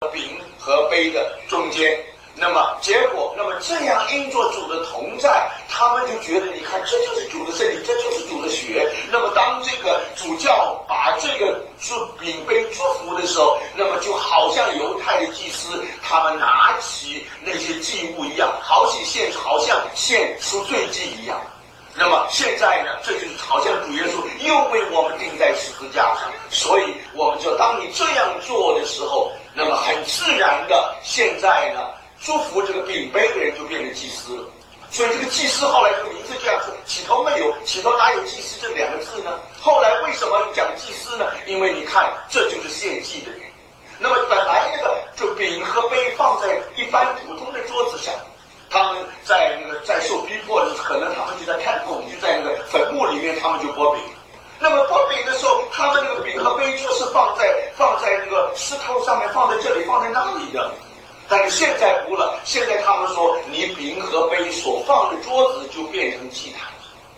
饼和杯的中间。那么结果，那么这样因着主的同在，他们就觉得，你看，这就是主的身体，这就是主的血。那么当这个主教把这个饼杯祝福的时候，那么就好像犹太的祭司他们拿起那些祭物一样，好像献赎罪祭一样。那么现在呢，这就是好像主耶稣又为我们钉在十字架上，所以我们就当你这样做的时候，那么很自然的，现在呢，祝福这个饼杯的人就变成祭司了。所以这个祭司后来这个名字这样说，起头没有，起头哪有祭司这两个字呢？后来为什么讲祭司呢？因为你看，这就是献祭的人。那么本来那个就饼和杯放在一般普通的桌子上，他们在受逼迫的时候，可能他们就在看孔，就在那个坟墓里面，他们就剥饼。那么剥饼的时候，他们那个饼和杯就是放在那个石头上面，放在这里，放在那里的。但是现在不了，现在他们说，你饼和杯所放的桌子就变成祭坛。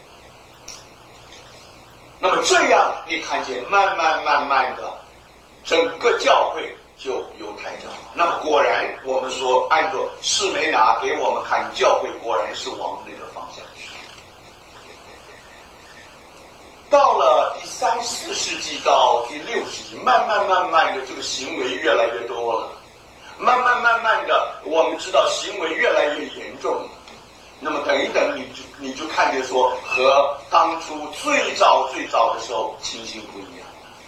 那么这样你看见慢慢的，整个教会就犹太教。那么果然我们说，按照士梅拿给我们看，教会果然是往那个方向去。到了第3、4世纪到第6世纪，慢慢的这个行为越来越多了，慢慢的我们知道行为越来越严重了。那么等一等，你就看见说，和当初最早的时候情形不一样。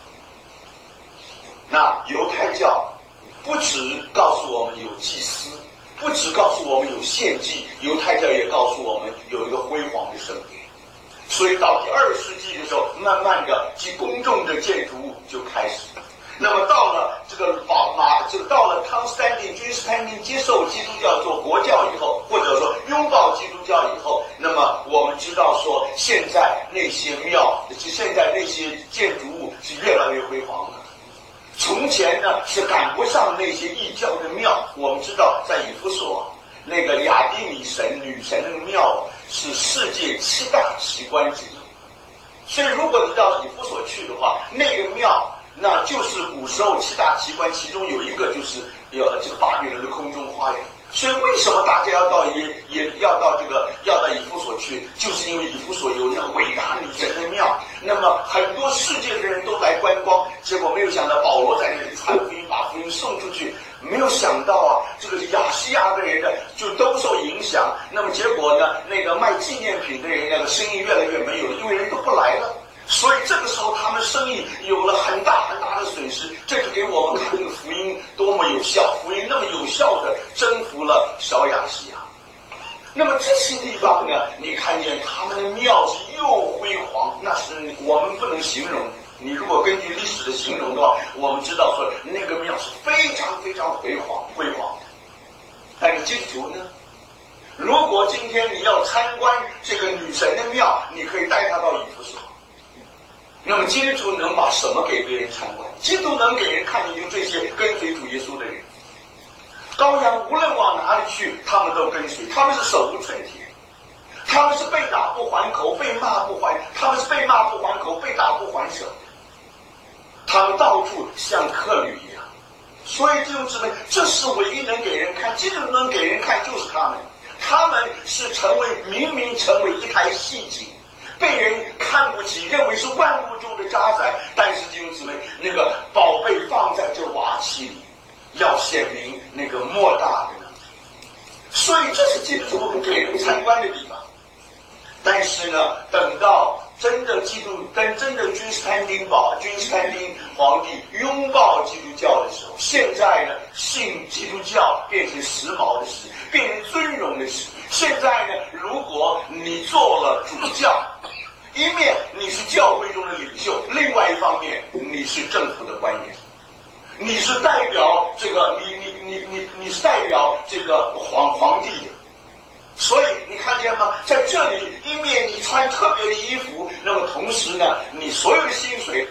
那犹太教不只告诉我们有祭司，不只告诉我们有献祭，犹太教也告诉我们有一个辉煌的圣殿。所以到第2世纪的时候，慢慢的其公众的建筑物就开始。那么到了到了康斯坦丁君士坦丁接受基督教做国教以后，或者说拥抱基督教以后，那么我们知道说，现在那些庙，现在那些建筑物是越来越辉煌了。从前呢是赶不上那些异教的庙。我们知道在以弗所那个亚丁米神女神那个庙是世界7大奇观之一，所以如果你到以弗所去的话，那个庙那就是古时候7大奇观，其中有一个就是有这个巴比伦的空中花园。所以为什么大家要到以弗所去，就是因为以弗所有那个伟大女神的庙。那么很多世界的人都来观光，结果没有想到保罗在那里传福音，把福音送出去，没有想到啊，这个亚细亚的人呢就都受影响。那么结果呢，那个卖纪念品的人那个生意越来越没有了，因为人都不来了。所以这个时候他们生意有了很大的损失。这就给我们看这个福音多么有效，福音那么有效的征服了小亚细亚。那么这些地方呢，你看见他们的庙是又辉煌，那是我们不能形容。你如果根据历史的形容的话，我们知道说那个庙是非常辉煌。但是基督徒呢，如果今天你要参观这个女神的庙，你可以带她到以弗所。那么基督徒能把什么给别人参观？基督能给人看见就这些跟随主耶稣的人。羔羊无论往哪里去，他们都跟随，他们是手无寸铁，他们是被打不还口，他们是被骂不还口，被打不还手，他们到处像客旅一样。所以弟兄姊妹，这是唯一能给人看，基督能给人看就是他们是明明成为一台戏景，被人看不起，认为是万物中的渣滓。但是弟兄姊妹，那个宝贝放在这瓦器里，要显明那个莫大的能力。所以这是基督徒给人参观的地方。但是呢，等到真的君士坦丁皇帝拥抱基督教的时候，现在呢，信基督教变成时髦的事，变成尊荣的事。现在呢，如果你做了主教，一面你是教会中的领袖，另外一方面你是政府的官员，你是代表这个你是代表这个皇帝的。所以你看见吗？在这里，一面你穿特别的衣服，那么同时呢，你所有的薪水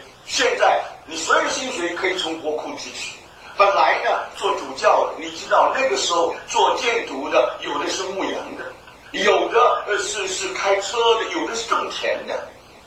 可以从国库支取。本来呢，做主教的，你知道那个时候做建筑的，有的是牧羊的，有的是开车的，有的是种田的。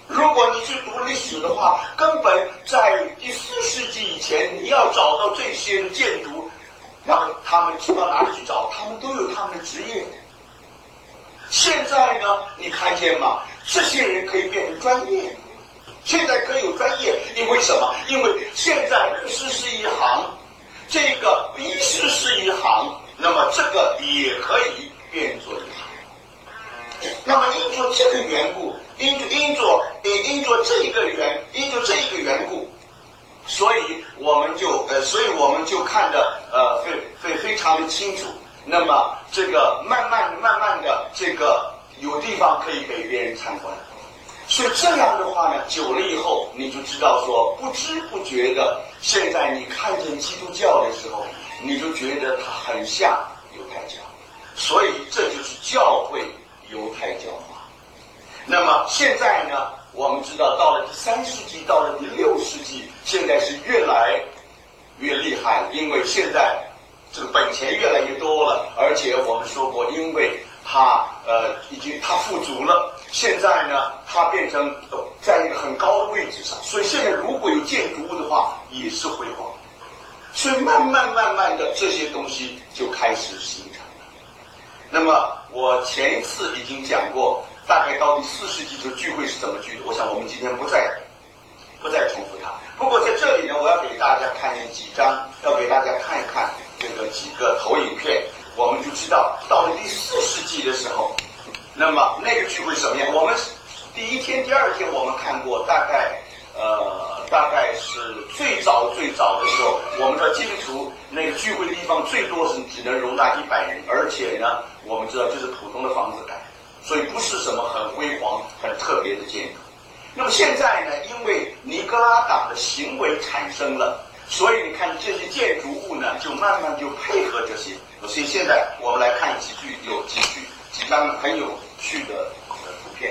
如果你去读历史的话，根本在第4世纪以前，你要找到这些的建筑，那他们到哪里去找？他们都有他们的职业。现在呢，你看见吗？这些人可以变成专业，现在可以有专业，因为什么？因为现在律师是一行，这个医师是一行，那么这个也可以变作一行。那么因着这个缘故，因着这个缘故，所以我们就看得非常的清楚。那么这个慢慢的，这个有地方可以给别人参观。所以这样的话呢，久了以后，你就知道说，不知不觉的，现在你看见基督教的时候，你就觉得它很像犹太教。所以这就是教会犹太教化。那么现在呢，我们知道到了第3世纪，到了第6世纪，现在是越来越厉害了，因为现在这个本钱越来越多了，而且我们说过，因为它富足了，现在呢，它变成在一个很高的位置上，所以现在如果有建筑物的话，也是辉煌。所以慢慢的，这些东西就开始形成了。那么我前一次已经讲过，大概到第4世纪这个聚会是怎么聚的，我想我们今天不再重复它。不过在这里呢，我要给大家看几张，要给大家看一看这个几个投影片，我们就知道到了第4世纪的时候，那么那个聚会什么样？我们第1天、第2天我们看过，大概是最早的时候，我们说基督徒那个聚会的地方最多是只能容纳100人，而且呢，我们知道这是普通的房子盖，所以不是什么很辉煌、很特别的建筑。那么现在呢，因为尼格拉党的行为产生了，所以你看这些建筑物呢，就慢慢就配合这些。所以现在我们来看几张很有趣的图片。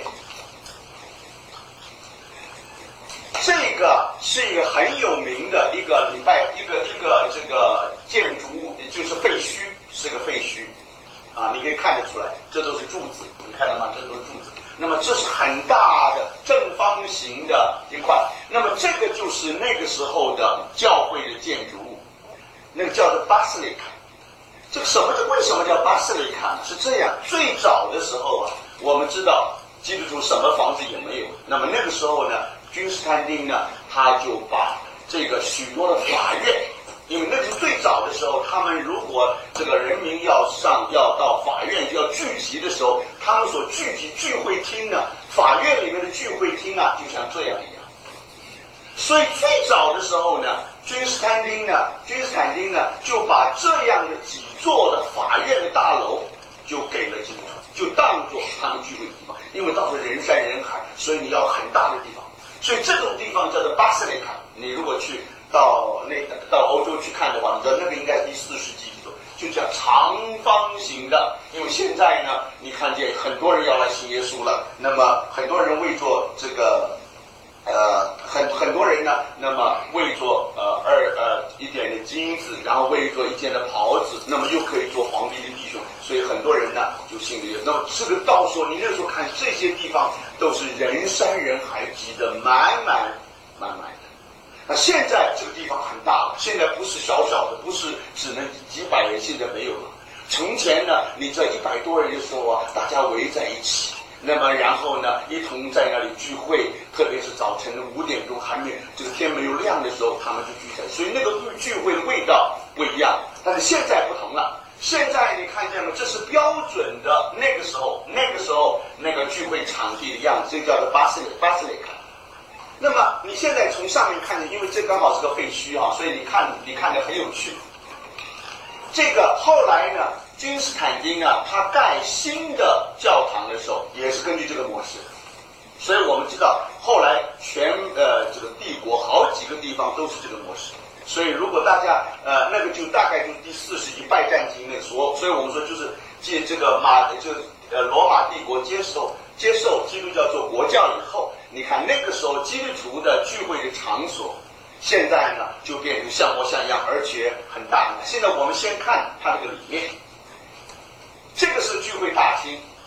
这个是一个很有名的一个这个建筑物，就是废墟，是个废墟啊，你可以看得出来，这都是柱子，你看到吗？这都是柱子。那么这是很大的正方形的一块，那么这个就是那个时候的教会的建筑物，那个叫做巴斯利卡。这个为什么叫巴斯利卡呢？是这样，最早的时候啊，我们知道基督徒什么房子也没有，那么那个时候呢，君士坦丁呢，他就把这个许多的法院，因为那是最早的时候，他们如果这个人民要到法院要聚集的时候，他们所聚会厅呢，法院里面的聚会厅啊，就像这样一样。所以最早的时候呢，君士坦丁呢，就把这样的几座的法院的大楼就给了基督徒，就当作他们聚会的地方，因为到时人山人海，所以你要很大的地方。所以这种地方叫做巴斯利卡。你如果去到欧洲去看的话，你知道那个应该是第4世纪就叫长方形的。因为现在呢，你看见很多人要来信耶稣了，那么很多人为做这个很多人呢，那么为做一点的金子，然后为做一件的袍子，那么又可以做皇帝的弟兄，所以很多人呢就信了耶稣。那么这个到时候你那时候看这些地方都是人山人海，挤得满满的。那现在这个地方很大了，现在不是小小的，不是只能几百人，现在没有了。从前呢，你在100多人的时候啊，大家围在一起，那么然后呢，一同在那里聚会，特别是早晨的5点钟还没这个天没有亮的时候，他们就聚在，所以那个聚会的味道不一样。但是现在不同了，现在你看见了，这是标准的那个时候那个聚会场地的样子，这叫做巴斯利卡。那么你现在从上面看见，因为这刚好是个废墟啊，所以你看着很有趣。这个后来呢，君士坦丁啊，他盖新的教堂的时候，也是根据这个模式。所以我们知道，后来这个帝国好几个地方都是这个模式。所以如果大家那个就大概就是第4世纪拜占庭那个时候，所以我们说就是借这个罗马帝国接受基督教做国教以后，你看那个时候基督徒的聚会的场所，现在呢就变成像模像样，而且很大。现在我们先看它这个里面，这个是聚会大厅，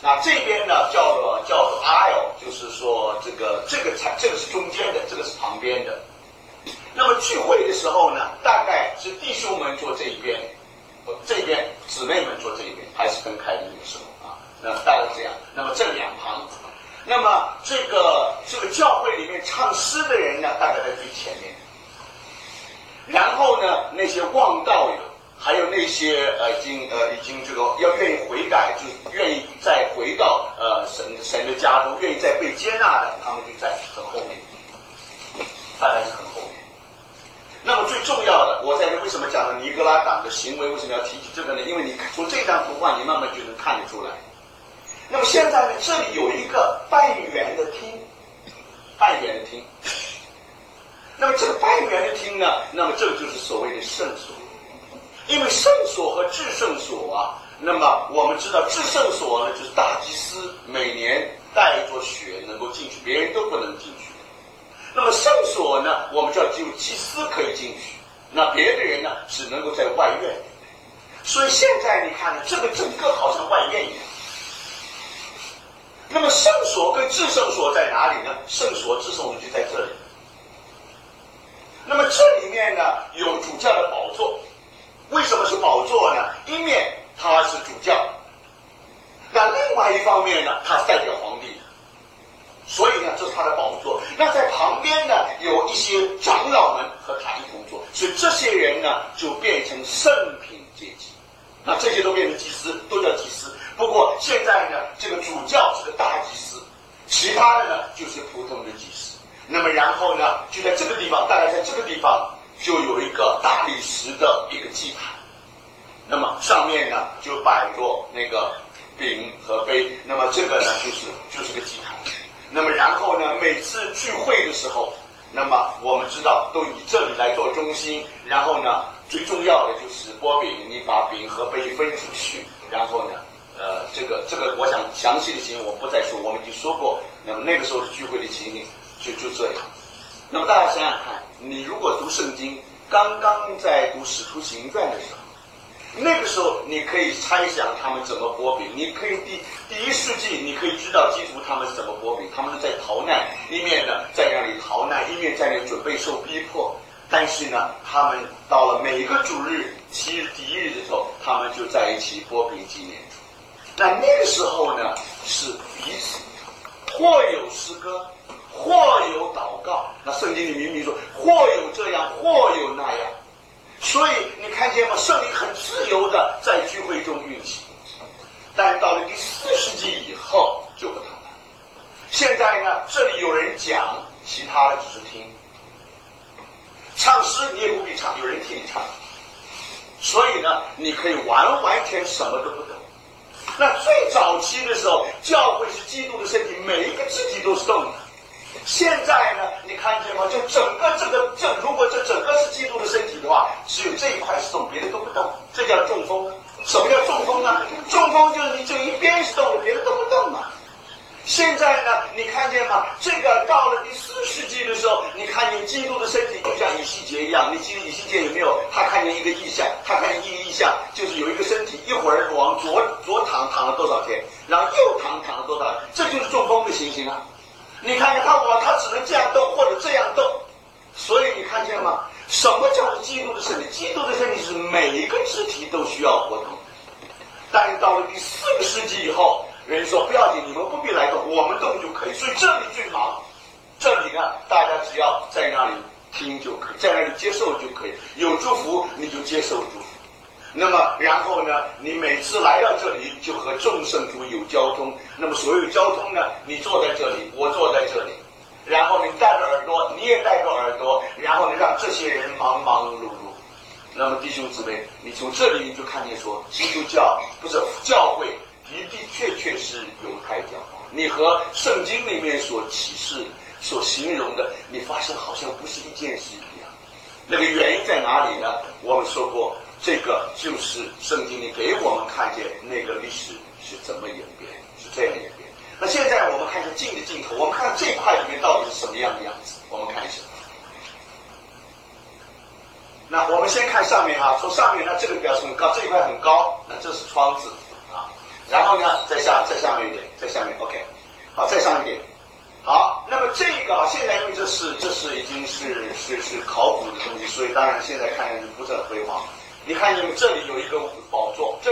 那这边呢叫做 aisle， 就是说这个是中间的，这个是旁边的。那么聚会的时候呢，大概是弟兄们坐这一边，这边姊妹们坐这一边，还是分开的那个时候啊。那大概这样。那么正两旁，那么这个教会里面唱诗的人呢，大概在最前面。然后呢，那些望道友，还有那些已经这个要愿意悔改，就愿意再回到神的家中，愿意再被接纳的，他们就在很后面，大概是很后面。那么最重要的，我在这为什么讲了尼格拉党的行为？为什么要提起这个呢？因为你从这张图画，你慢慢就能看得出来。那么现在呢，这里有一个半圆的厅，半圆的厅。那么这个半圆的厅呢，那么这就是所谓的圣所。因为圣所和至圣所啊，那么我们知道至圣所呢，就是大祭司每年带着血能够进去，别人都不能进去。那么圣所呢，我们知道只有祭司可以进去，那别的人呢只能够在外院。所以现在你看呢，这个整个好像外院一样。那么圣所跟至圣所在哪里呢？圣所、至圣所就在这里。那么这里面呢有主教的宝座。为什么是宝座呢？一面他是主教，那另外一方面呢，他是代表皇帝的，所以呢，这是他的宝座。那在旁边呢，有一些长老们和他一同坐，所以这些人呢，就变成圣品阶级。那这些都变成祭司，都叫祭司。不过现在呢，这个主教是个大祭司，其他的呢就是普通的祭司。那么然后呢，就在这个地方，大概在这个地方。就有一个大理石的一个祭坛，那么上面呢就摆着那个饼和杯，那么这个呢就是个祭坛。那么然后呢，每次聚会的时候，那么我们知道都以这里来做中心，然后呢最重要的就是剥饼，你把饼和杯分出去，然后呢这个我想详细的情形我不再说，我们已经说过，那么那个时候的聚会的情形就这样。那么大家想想看，你如果读圣经，刚刚在读使徒行传的时候，那个时候你可以猜想他们怎么剥饼，你可以第一世纪你可以知道基督他们是怎么剥饼，他们是在逃难，一面呢在那里逃难，一面在那里准备受逼迫，但是呢他们到了每个主日七日第一日的时候，他们就在一起剥饼纪念主。那个时候呢是彼此或有诗歌，或有祷告，那圣经里明明说或有这样，或有那样，所以你看见吗？圣灵很自由的在聚会中运行。但到了第4世纪以后就不同了。现在呢，这里有人讲，其他的只是听。唱诗你也不必唱，有人替你唱。所以呢，你可以完全什么都不懂。那最早期的时候，教会是基督的身体，每一个肢体都是动的。现在呢，你看见吗？就整个如果这整个是基督的身体的话，只有这一块是动，别的都不动，这叫中风。什么叫中风呢？中风就是你这一边是动的，别的都不动嘛。现在呢，你看见吗？这个到了第4世纪的时候，你看见基督的身体就像以西结一样。你记得以西结有没有？他看见一个异象，他看见一个异象，就是有一个身体一会儿往左躺了多少天，然后右躺了多少天，这就是中风的情形啊。你看见他只能这样动或者这样动，所以你看见吗？什么叫做基督的身体？基督的身体是每一个肢体都需要活动，但是到了第4个世纪以后，人说不要紧，你们不必来动，我们动就可以。所以这里最忙，这里呢，大家只要在那里听就可以，在那里接受就可以，有祝福你就接受祝福。那么然后呢，你每次来到这里就和众圣徒有交通。那么所有交通呢，你坐在这里，我坐在这里，然后你带着耳朵，你也带着耳朵，然后呢让这些人忙忙碌碌。那么弟兄姊妹，你从这里你就看见说，基督教不是教会的确是犹太教，你和圣经里面所启示所形容的，你发现好像不是一件事一样。那个原因在哪里呢？我们说过，这个就是圣经里给我们看见那个历史是怎么演变，是这样演变。那现在我们看看近的镜头，我们看这一块里面到底是什么样的样子。我们看一下。那我们先看上面啊，从上面呢，这个表示很高，这一块很高，那这是窗子啊， 然后呢，再下面一点，再下面 ，OK， 好，再上一点。好，那么这个啊，现在因为这是已经是考古的东西，所以当然现在看上去不是很辉煌。你看见这里有一个宝座，